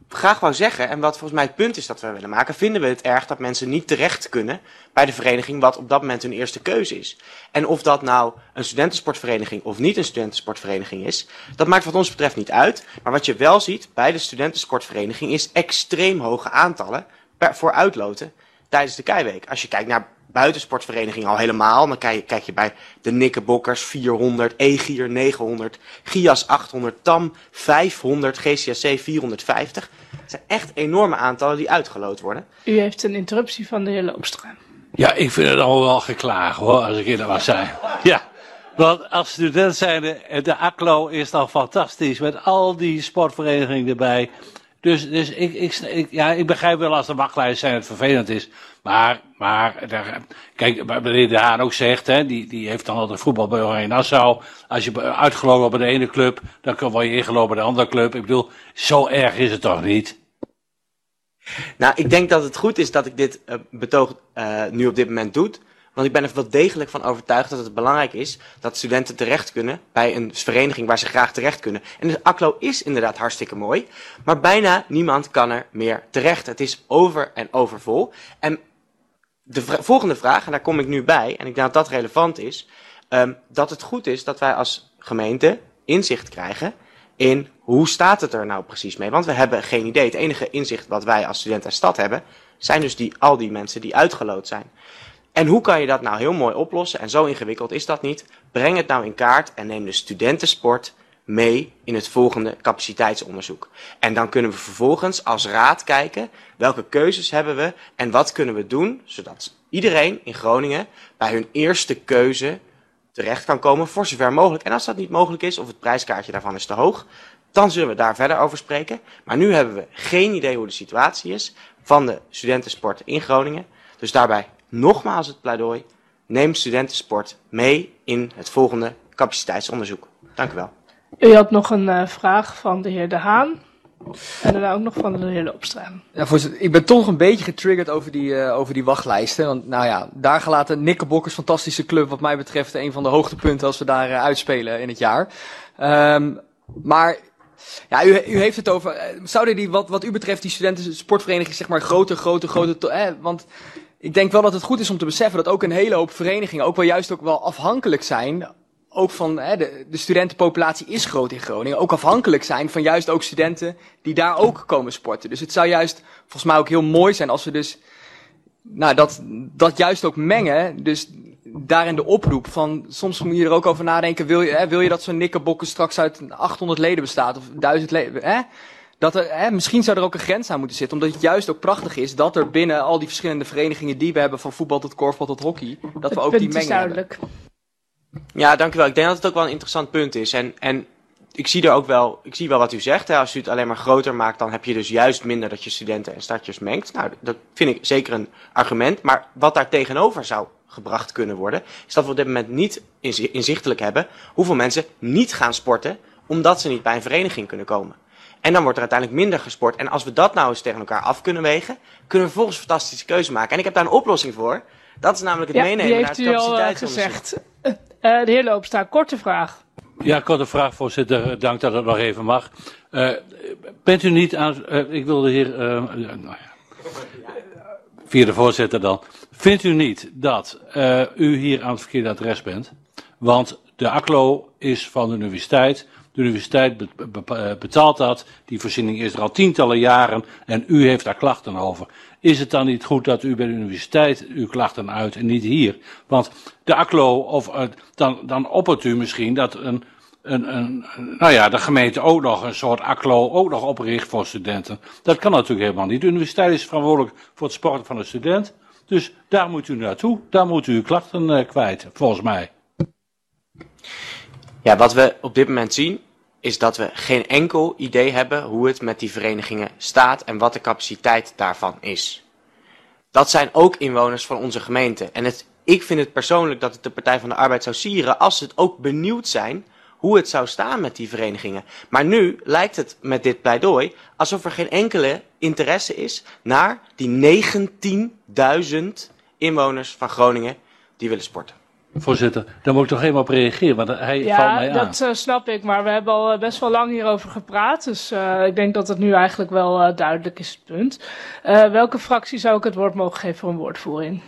graag wou zeggen, en wat volgens mij het punt is dat we willen maken, vinden we het erg dat mensen niet terecht kunnen bij de vereniging wat op dat moment hun eerste keuze is. En of dat nou een studentensportvereniging of niet een studentensportvereniging is, dat maakt wat ons betreft niet uit. Maar wat je wel ziet bij de studentensportvereniging is extreem hoge aantallen voor uitloten tijdens de Keiweek. Als je kijkt naar buitensportverenigingen al helemaal, dan kijk je bij de Knickerbockers 400, Egier 900, Gias 800, TAM 500, GCSC 450. Het zijn echt enorme aantallen die uitgeloot worden. U heeft een interruptie van de heer Loopstra. Ja, ik vind het allemaal wel geklaag hoor, als ik eerlijk mag zijn. Ja, want als student zijnde, de ACLO is dan fantastisch met al die sportverenigingen erbij. Dus ik begrijp wel als de wachtlijst zijn het vervelend is. Maar kijk, wat meneer De Haan ook zegt, hè, die heeft dan al de voetbalburger in Nassau. Als je uitgelopen wordt bij de ene club, dan word je ingelopen bij de andere club. Ik bedoel, zo erg is het toch niet? Nou, ik denk dat het goed is dat ik dit betoog nu op dit moment doe. Want ik ben er wel degelijk van overtuigd dat het belangrijk is dat studenten terecht kunnen bij een vereniging waar ze graag terecht kunnen. En de ACLO is inderdaad hartstikke mooi, maar bijna niemand kan er meer terecht. Het is over en overvol. En de volgende vraag, en daar kom ik nu bij, en ik denk dat dat relevant is, dat het goed is dat wij als gemeente inzicht krijgen in hoe staat het er nou precies mee. Want we hebben geen idee. Het enige inzicht wat wij als student en stad hebben, zijn dus al die mensen die uitgeloot zijn. En hoe kan je dat nou heel mooi oplossen? En zo ingewikkeld is dat niet. Breng het nou in kaart en neem de studentensport mee in het volgende capaciteitsonderzoek. En dan kunnen we vervolgens als raad kijken welke keuzes hebben we en wat kunnen we doen, zodat iedereen in Groningen bij hun eerste keuze terecht kan komen voor zover mogelijk. En als dat niet mogelijk is of het prijskaartje daarvan is te hoog, dan zullen we daar verder over spreken. Maar nu hebben we geen idee hoe de situatie is van de studentensport in Groningen. Dus daarbij nogmaals het pleidooi, neem studentensport mee in het volgende capaciteitsonderzoek. Dank u wel. U had nog een vraag van de heer De Haan. En daarna ook nog van de heer Loopstra. Ja, voorzitter, ik ben toch nog een beetje getriggerd over die wachtlijsten. Want nou ja, daar gelaten Knickerbockers, fantastische club wat mij betreft, een van de hoogtepunten als we daar uitspelen in het jaar. Maar ja, u heeft het over, zouden die wat u betreft die studentensportvereniging zeg maar groter, want ik denk wel dat het goed is om te beseffen dat ook een hele hoop verenigingen ook wel afhankelijk zijn. Ook van de studentenpopulatie is groot in Groningen. Ook afhankelijk zijn van juist ook studenten die daar ook komen sporten. Dus het zou juist volgens mij ook heel mooi zijn als we dus dat juist ook mengen. Dus daarin de oproep van soms moet je er ook over nadenken. Wil je dat zo'n Knickerbocker straks uit 800 leden bestaat of 1000 leden? Misschien zou er ook een grens aan moeten zitten. Omdat het juist ook prachtig is dat er binnen al die verschillende verenigingen die we hebben, van voetbal tot korfbal tot hockey, dat we ook die mengen hebben. Ja, dank u wel. Ik denk dat het ook wel een interessant punt is. En ik zie wel wat u zegt. Hè. Als u het alleen maar groter maakt, dan heb je dus juist minder dat je studenten en stadjers mengt. Nou, dat vind ik zeker een argument. Maar wat daar tegenover zou gebracht kunnen worden, is dat we op dit moment niet inzichtelijk hebben hoeveel mensen niet gaan sporten, omdat ze niet bij een vereniging kunnen komen. En dan wordt er uiteindelijk minder gesport. En als we dat nou eens tegen elkaar af kunnen wegen, kunnen we vervolgens een fantastische keuze maken. En ik heb daar een oplossing voor. Dat is namelijk het meenemen naar het capaciteitsonderzoek. De heer Loopstra, korte vraag. Ja, korte vraag, voorzitter. Dank dat het nog even mag. Bent u niet aan... ik wil de heer... via de voorzitter dan. Vindt u niet dat u hier aan het verkeerde adres bent? Want de ACLO is van de universiteit. De universiteit betaalt dat. Die voorziening is er al tientallen jaren en u heeft daar klachten over. Is het dan niet goed dat u bij de universiteit uw klachten uit en niet hier? Want de ACLO, dan oppert u misschien dat de gemeente ook nog een soort ACLO ook nog opricht voor studenten. Dat kan natuurlijk helemaal niet. De universiteit is verantwoordelijk voor het sporten van de student. Dus daar moet u naartoe. Daar moet u uw klachten kwijt, volgens mij. Ja, wat we op dit moment zien, is dat we geen enkel idee hebben hoe het met die verenigingen staat en wat de capaciteit daarvan is. Dat zijn ook inwoners van onze gemeente. En ik vind het persoonlijk dat het de Partij van de Arbeid zou sieren als ze het ook benieuwd zijn hoe het zou staan met die verenigingen. Maar nu lijkt het met dit pleidooi alsof er geen enkele interesse is naar die 19.000 inwoners van Groningen die willen sporten. Voorzitter, daar moet ik toch helemaal op reageren, want hij valt mij aan. Ja, dat snap ik, maar we hebben al best wel lang hierover gepraat. Dus ik denk dat het nu eigenlijk wel duidelijk is, het punt. Welke fractie zou ik het woord mogen geven voor een woordvoering?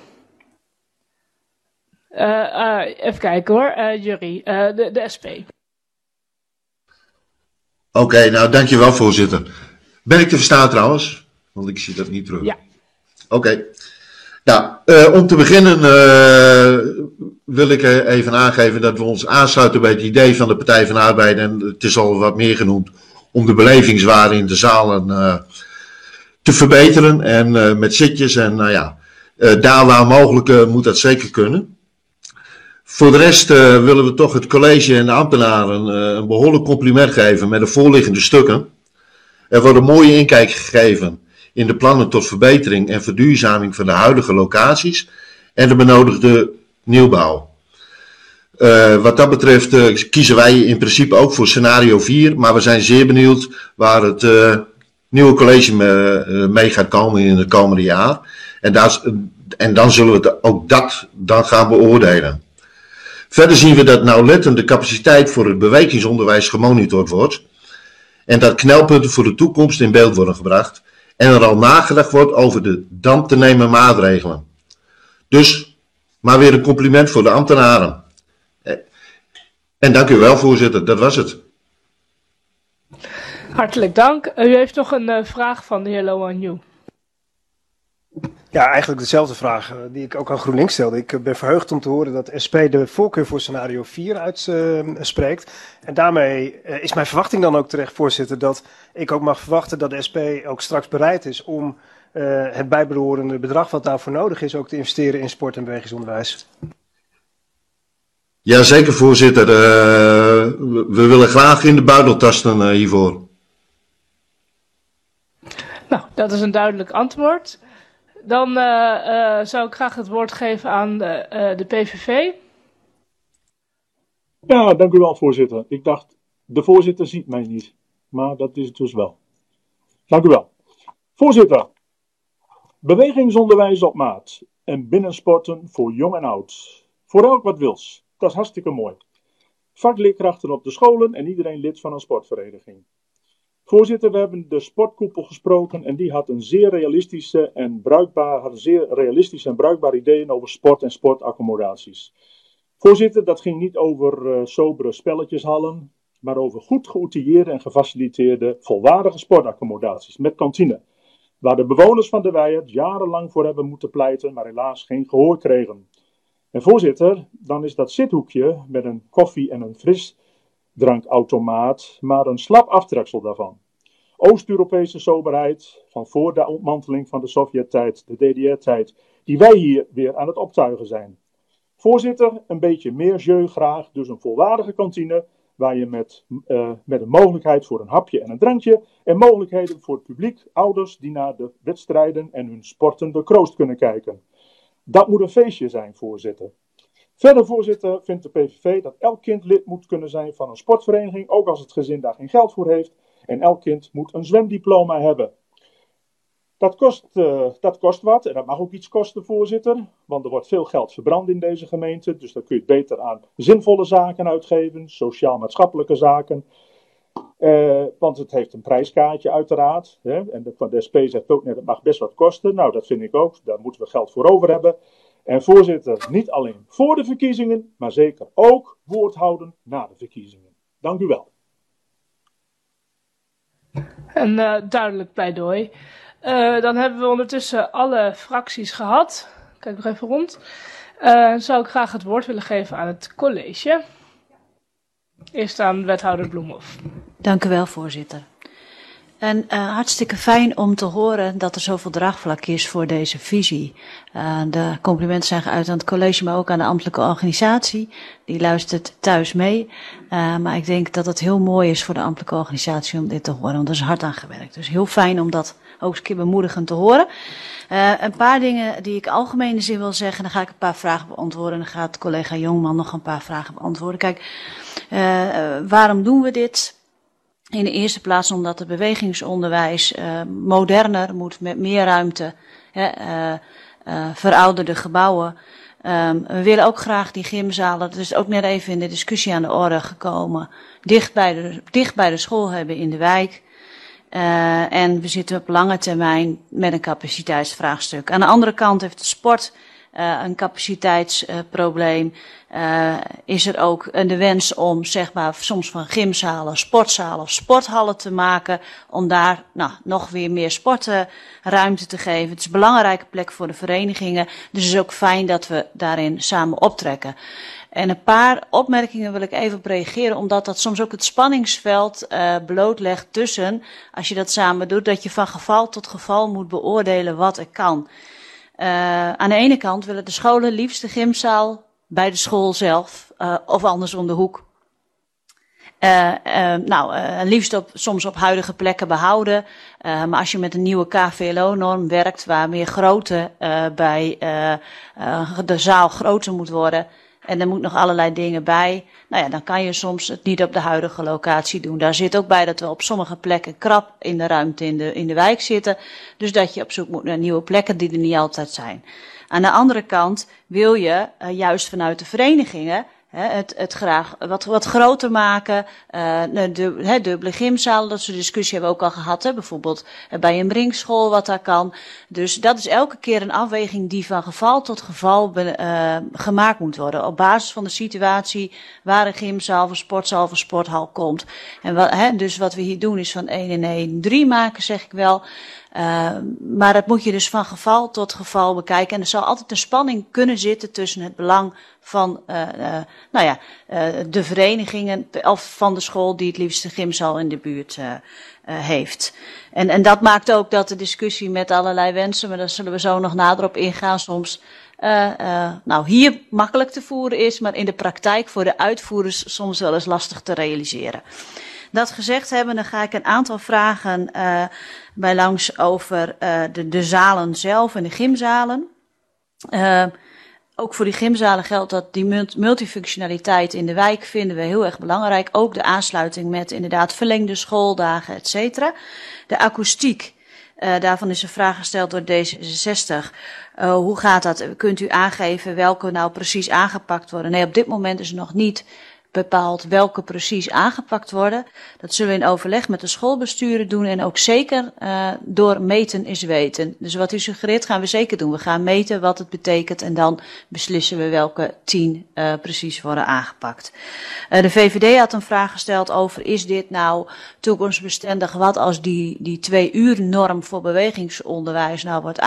Even kijken hoor, Jury, de SP. Oké, nou dankjewel voorzitter. Ben ik te verstaan trouwens? Want ik zie dat niet terug. Ja. Oké. Nou, om te beginnen wil ik even aangeven dat we ons aansluiten bij het idee van de Partij van de Arbeid, en het is al wat meer genoemd, om de belevingswaarde in de zalen te verbeteren en met zitjes en daar waar mogelijk moet dat zeker kunnen. Voor de rest willen we toch het college en de ambtenaren een behoorlijk compliment geven met de voorliggende stukken. Er wordt een mooie inkijk gegeven in de plannen tot verbetering en verduurzaming van de huidige locaties en de benodigde nieuwbouw. Wat dat betreft kiezen wij in principe ook voor scenario 4, maar we zijn zeer benieuwd waar het nieuwe college mee gaat komen in het komende jaar. En dan zullen we ook dat dan gaan beoordelen. Verder zien we dat nauwlettend de capaciteit voor het bewegingsonderwijs gemonitord wordt en dat knelpunten voor de toekomst in beeld worden gebracht en er al nagedacht wordt over de dan te nemen maatregelen. Dus, maar weer een compliment voor de ambtenaren. En dank u wel, voorzitter, dat was het. Hartelijk dank. U heeft nog een vraag van de heer Loanju. Ja, eigenlijk dezelfde vraag die ik ook aan GroenLinks stelde. Ik ben verheugd om te horen dat SP de voorkeur voor scenario 4 uitspreekt. En daarmee is mijn verwachting dan ook terecht, voorzitter, dat ik ook mag verwachten dat de SP ook straks bereid is om het bijbehorende bedrag wat daarvoor nodig is ook te investeren in sport- en bewegingsonderwijs. Ja, zeker, voorzitter. We willen graag in de buidel tasten hiervoor. Nou, dat is een duidelijk antwoord. Dan zou ik graag het woord geven aan de PVV. Ja, dank u wel, voorzitter. Ik dacht, de voorzitter ziet mij niet, maar dat is het dus wel. Dank u wel. Voorzitter, bewegingsonderwijs op maat en binnensporten voor jong en oud. Voor elk wat wils. Dat is hartstikke mooi. Vakleerkrachten op de scholen en iedereen lid van een sportvereniging. Voorzitter, we hebben de sportkoepel gesproken en die had een zeer realistische en bruikbaar ideeën over sport en sportaccommodaties. Voorzitter, dat ging niet over sobere spelletjeshallen, maar over goed geoutilleerde en gefaciliteerde volwaardige sportaccommodaties met kantine. Waar de bewoners van de Wijert jarenlang voor hebben moeten pleiten, maar helaas geen gehoor kregen. En voorzitter, dan is dat zithoekje met een koffie- en een frisdrankautomaat maar een slap aftreksel daarvan. Oost-Europese soberheid van voor de ontmanteling van de Sovjet-tijd, de DDR-tijd, die wij hier weer aan het optuigen zijn. Voorzitter, een beetje meer jeu graag, dus een volwaardige kantine waar je met een mogelijkheid voor een hapje en een drankje en mogelijkheden voor het publiek, ouders die naar de wedstrijden en hun sportende kroost kunnen kijken. Dat moet een feestje zijn, voorzitter. Verder, voorzitter, vindt de PVV dat elk kind lid moet kunnen zijn van een sportvereniging, ook als het gezin daar geen geld voor heeft. En elk kind moet een zwemdiploma hebben. Dat kost wat en dat mag ook iets kosten, voorzitter. Want er wordt veel geld verbrand in deze gemeente. Dus dan kun je het beter aan zinvolle zaken uitgeven, sociaal-maatschappelijke zaken. Want het heeft een prijskaartje uiteraard. Hè? En de SP zegt ook net, het mag best wat kosten. Nou, dat vind ik ook. Daar moeten we geld voor over hebben. En voorzitter, niet alleen voor de verkiezingen, maar zeker ook woord houden na de verkiezingen. Dank u wel. Een duidelijk pleidooi. Dan hebben we ondertussen alle fracties gehad. Kijk nog even rond. Zou ik graag het woord willen geven aan het college. Eerst aan wethouder Bloemhoff. Dank u wel, voorzitter. En hartstikke fijn om te horen dat er zoveel draagvlak is voor deze visie. De complimenten zijn geuit aan het college, maar ook aan de ambtelijke organisatie. Die luistert thuis mee. Maar ik denk dat het heel mooi is voor de ambtelijke organisatie om dit te horen. Want er is hard aan gewerkt. Dus heel fijn om dat ook eens een keer bemoedigend te horen. Een paar dingen die ik algemene zin wil zeggen. Dan ga ik een paar vragen beantwoorden. En dan gaat collega Jongman nog een paar vragen beantwoorden. Kijk, waarom doen we dit? In de eerste plaats omdat het bewegingsonderwijs moderner moet met meer ruimte, verouderde gebouwen. We willen ook graag die gymzalen, dat is ook net even in de discussie aan de orde gekomen, dicht bij de school hebben in de wijk. En we zitten op lange termijn met een capaciteitsvraagstuk. Aan de andere kant heeft de sport een capaciteitsprobleem. Is er ook de wens om zeg maar soms van gymzalen, sportzalen of sporthallen te maken, om daar nog weer meer sportruimte te geven. Het is een belangrijke plek voor de verenigingen, dus het is ook fijn dat we daarin samen optrekken. En een paar opmerkingen wil ik even op reageren, omdat dat soms ook het spanningsveld blootlegt tussen, als je dat samen doet, dat je van geval tot geval moet beoordelen wat er kan. Aan de ene kant willen de scholen liefst de gymzaal bij de school zelf, of anders om de hoek. Liefst soms op huidige plekken behouden. Maar als je met een nieuwe KVLO-norm werkt, waar meer grootte bij de zaal groter moet worden, en er moet nog allerlei dingen bij, dan kan je soms het niet op de huidige locatie doen. Daar zit ook bij dat we op sommige plekken krap in de ruimte in de wijk zitten. Dus dat je op zoek moet naar nieuwe plekken die er niet altijd zijn. Aan de andere kant wil je juist vanuit de verenigingen het graag wat groter maken. Dubbele gymzalen, dat soort discussie hebben we ook al gehad. Bijvoorbeeld bij een brinkschool wat daar kan. Dus dat is elke keer een afweging die van geval tot geval gemaakt moet worden. Op basis van de situatie waar een gymzaal of sportzaal of sporthal komt. En dus wat we hier doen is van 1 en 1 3 maken, zeg ik wel. Maar dat moet je dus van geval tot geval bekijken. En er zal altijd een spanning kunnen zitten tussen het belang van de verenigingen of van de school die het liefst een gymzaal in de buurt heeft. En dat maakt ook dat de discussie met allerlei wensen, maar daar zullen we zo nog nader op ingaan, soms hier makkelijk te voeren is, maar in de praktijk voor de uitvoerders soms wel eens lastig te realiseren. Dat gezegd hebben, dan ga ik een aantal vragen bij langs over de zalen zelf en de gymzalen. Ook voor die gymzalen geldt dat die multifunctionaliteit in de wijk vinden we heel erg belangrijk. Ook de aansluiting met inderdaad verlengde schooldagen, et cetera. De akoestiek, daarvan is een vraag gesteld door D66. Hoe gaat dat? Kunt u aangeven welke nou precies aangepakt worden? Nee, op dit moment is er nog niet bepaald welke precies aangepakt worden. Dat zullen we in overleg met de schoolbesturen doen en ook zeker door meten is weten. Dus wat u suggereert gaan we zeker doen. We gaan meten wat het betekent en dan beslissen we welke 10 precies worden aangepakt. De VVD had een vraag gesteld over is dit nou toekomstbestendig, wat als die 2 uur norm voor bewegingsonderwijs nou wordt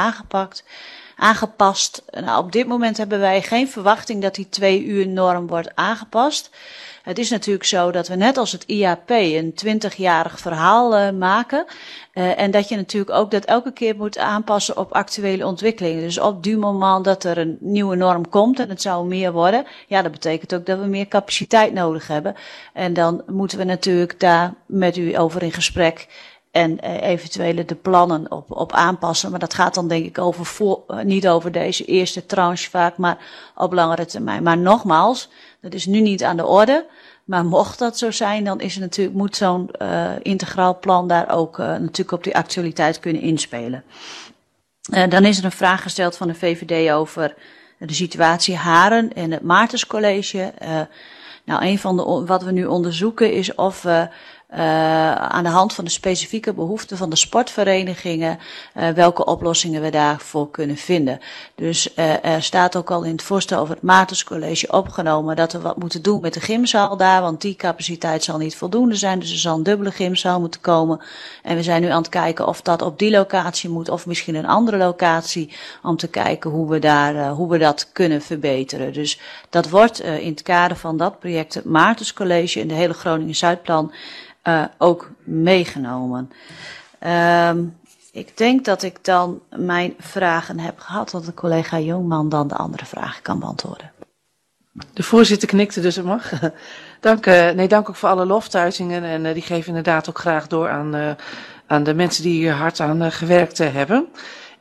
aangepast. Nou, op dit moment hebben wij geen verwachting dat die 2 uur norm wordt aangepast. Het is natuurlijk zo dat we net als het IAP een 20-jarig verhaal maken. En dat je natuurlijk ook dat elke keer moet aanpassen op actuele ontwikkelingen. Dus op het moment dat er een nieuwe norm komt en het zou meer worden, ja, dat betekent ook dat we meer capaciteit nodig hebben. En dan moeten we natuurlijk daar met u over in gesprek en eventuele de plannen op aanpassen. Maar dat gaat dan denk ik niet over deze eerste tranche vaak, maar op langere termijn. Maar nogmaals, dat is nu niet aan de orde. Maar mocht dat zo zijn, dan is het natuurlijk, moet zo'n integraal plan daar ook natuurlijk op die actualiteit kunnen inspelen. Dan is er een vraag gesteld van de VVD over de situatie Haren en het Maartenscollege. Een van wat we nu onderzoeken is of we aan de hand van de specifieke behoeften van de sportverenigingen welke oplossingen we daarvoor kunnen vinden. Dus er staat ook al in het voorstel over het Maartenscollege opgenomen dat we wat moeten doen met de gymzaal daar, want die capaciteit zal niet voldoende zijn, dus er zal een dubbele gymzaal moeten komen. En we zijn nu aan het kijken of dat op die locatie moet of misschien een andere locatie, om te kijken hoe we dat kunnen verbeteren. Dus dat wordt in het kader van dat project het Maartenscollege en de hele Groningen Zuidplan ook meegenomen. Ik denk dat ik dan mijn vragen heb gehad, dat de collega Jongman dan de andere vragen kan beantwoorden. De voorzitter knikte, dus het mag. Dank ook voor alle loftuitingen en die geven inderdaad ook graag door aan de mensen die hier hard aan gewerkt hebben.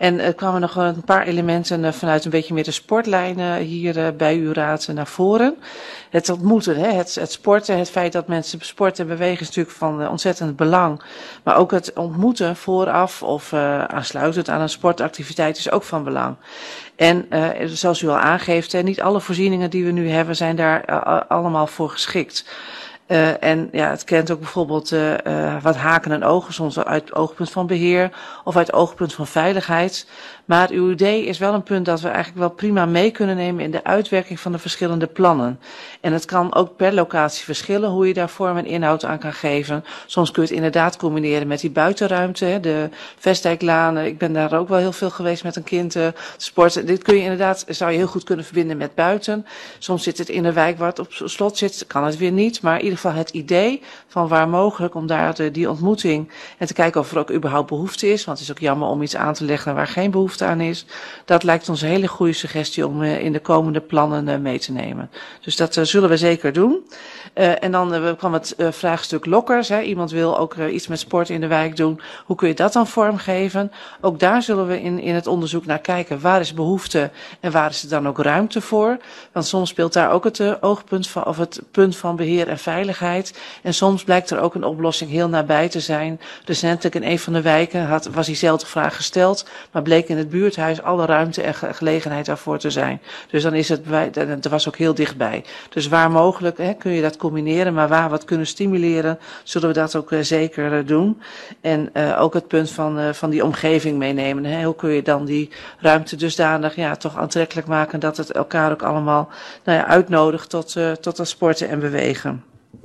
En er kwamen nog een paar elementen vanuit een beetje meer de sportlijnen hier bij uw raad naar voren. Het ontmoeten, het sporten, het feit dat mensen sporten en bewegen is natuurlijk van ontzettend belang. Maar ook het ontmoeten vooraf of aansluitend aan een sportactiviteit is ook van belang. En zoals u al aangeeft, niet alle voorzieningen die we nu hebben zijn daar allemaal voor geschikt. En ja, het kent ook bijvoorbeeld wat haken en ogen, soms uit het oogpunt van beheer of uit het oogpunt van veiligheid. Maar uw idee is wel een punt dat we eigenlijk wel prima mee kunnen nemen in de uitwerking van de verschillende plannen. En het kan ook per locatie verschillen hoe je daar vorm en inhoud aan kan geven. Soms kun je het inderdaad combineren met die buitenruimte, de Vestdijklanen. Ik ben daar ook wel heel veel geweest met een kind sporten. Dit kun je inderdaad, zou je heel goed kunnen verbinden met buiten. Soms zit het in een wijk waar het op slot zit, kan het weer niet. Maar in ieder geval het idee van waar mogelijk om daar die ontmoeting en te kijken of er ook überhaupt behoefte is. Want het is ook jammer om iets aan te leggen waar geen behoefte aan is. Dat lijkt ons een hele goede suggestie om in de komende plannen mee te nemen. Dus dat zullen we zeker doen. En dan kwam het vraagstuk lokkers. Iemand wil ook iets met sport in de wijk doen. Hoe kun je dat dan vormgeven? Ook daar zullen we in het onderzoek naar kijken. Waar is behoefte en waar is er dan ook ruimte voor? Want soms speelt daar ook het oogpunt van, of het punt van beheer en veiligheid. En soms blijkt er ook een oplossing heel nabij te zijn. Recentelijk in een van de wijken was diezelfde vraag gesteld, maar bleek in het buurthuis alle ruimte en gelegenheid daarvoor te zijn. Dus dan is het was ook heel dichtbij. Dus waar mogelijk kun je dat combineren, maar waar we het kunnen stimuleren, zullen we dat ook zeker doen. En ook het punt van die omgeving meenemen. Hoe kun je dan die ruimte dusdanig toch aantrekkelijk maken dat het elkaar ook allemaal uitnodigt tot dat sporten en bewegen.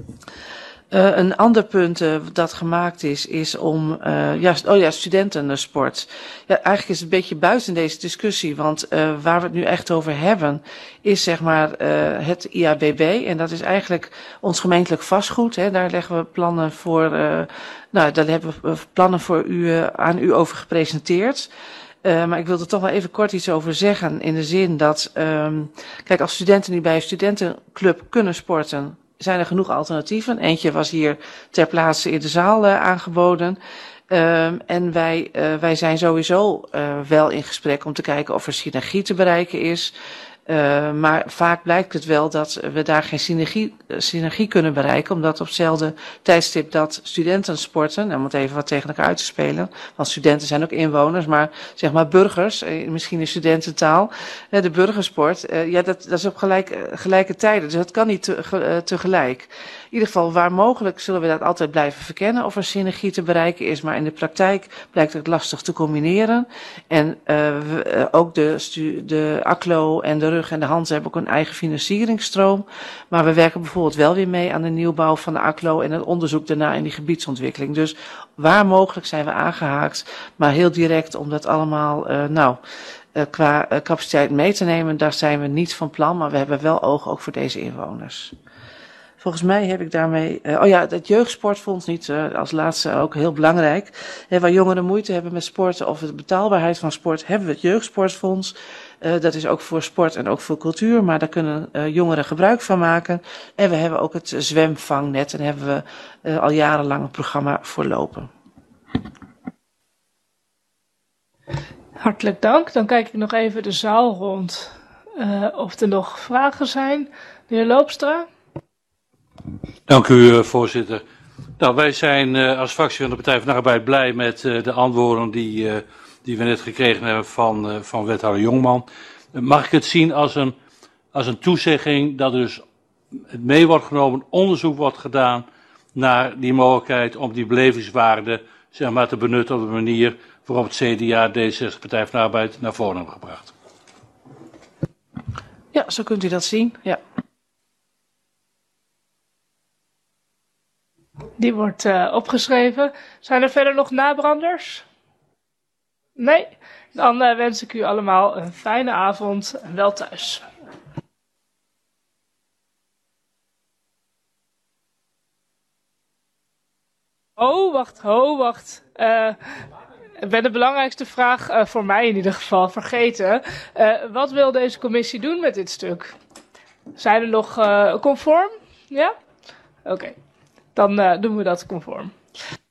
Een ander punt dat gemaakt is om studentensport. Ja, eigenlijk is het een beetje buiten deze discussie, want waar we het nu echt over hebben is zeg maar het IABB en dat is eigenlijk ons gemeentelijk vastgoed. Daar leggen we plannen voor, daar hebben we plannen voor aan u over gepresenteerd. Maar ik wil er toch wel even kort iets over zeggen in de zin dat, kijk, als studenten nu bij een studentenclub kunnen sporten, zijn er genoeg alternatieven. Eentje was hier ter plaatse in de zaal aangeboden. En wij zijn sowieso wel in gesprek om te kijken of er synergie te bereiken is. Maar vaak blijkt het wel dat we daar geen synergie kunnen bereiken, omdat op hetzelfde tijdstip dat studenten sporten, om het even wat tegen elkaar uit te spelen, want studenten zijn ook inwoners, maar zeg maar burgers, misschien in studententaal, de burgersport, dat is op gelijke tijden, dus dat kan niet tegelijk. In ieder geval, waar mogelijk zullen we dat altijd blijven verkennen of er synergie te bereiken is, maar in de praktijk blijkt het lastig te combineren. En ook de ACLO en de rug en de hand hebben ook een eigen financieringstroom, maar we werken bijvoorbeeld wel weer mee aan de nieuwbouw van de ACLO en het onderzoek daarna in die gebiedsontwikkeling. Dus waar mogelijk zijn we aangehaakt, maar heel direct om dat allemaal qua capaciteit mee te nemen, daar zijn we niet van plan, maar we hebben wel oog ook voor deze inwoners. Volgens mij heb ik daarmee, het jeugdsportfonds niet, als laatste ook heel belangrijk. Waar jongeren moeite hebben met sporten of de betaalbaarheid van sport, hebben we het jeugdsportfonds. Dat is ook voor sport en ook voor cultuur, maar daar kunnen jongeren gebruik van maken. En we hebben ook het zwemvangnet en daar hebben we al jarenlang een programma voor lopen. Hartelijk dank. Dan kijk ik nog even de zaal rond of er nog vragen zijn. De heer Loopstra. Dank u, voorzitter. Nou, wij zijn als fractie van de Partij van de Arbeid blij met de antwoorden die we net gekregen hebben van wethouder Jongman. Mag ik het zien als een toezegging dat dus het mee wordt genomen, onderzoek wordt gedaan naar die mogelijkheid om die belevingswaarde zeg maar, te benutten op de manier waarop het CDA, D66, Partij van de Arbeid naar voren hebben gebracht? Ja, zo kunt u dat zien, ja. Die wordt opgeschreven. Zijn er verder nog nabranders? Nee? Dan wens ik u allemaal een fijne avond en wel thuis. Wacht. Ik ben de belangrijkste vraag voor mij in ieder geval vergeten. Wat wil deze commissie doen met dit stuk? Zijn er nog conform? Ja? Oké. Dan doen we dat conform.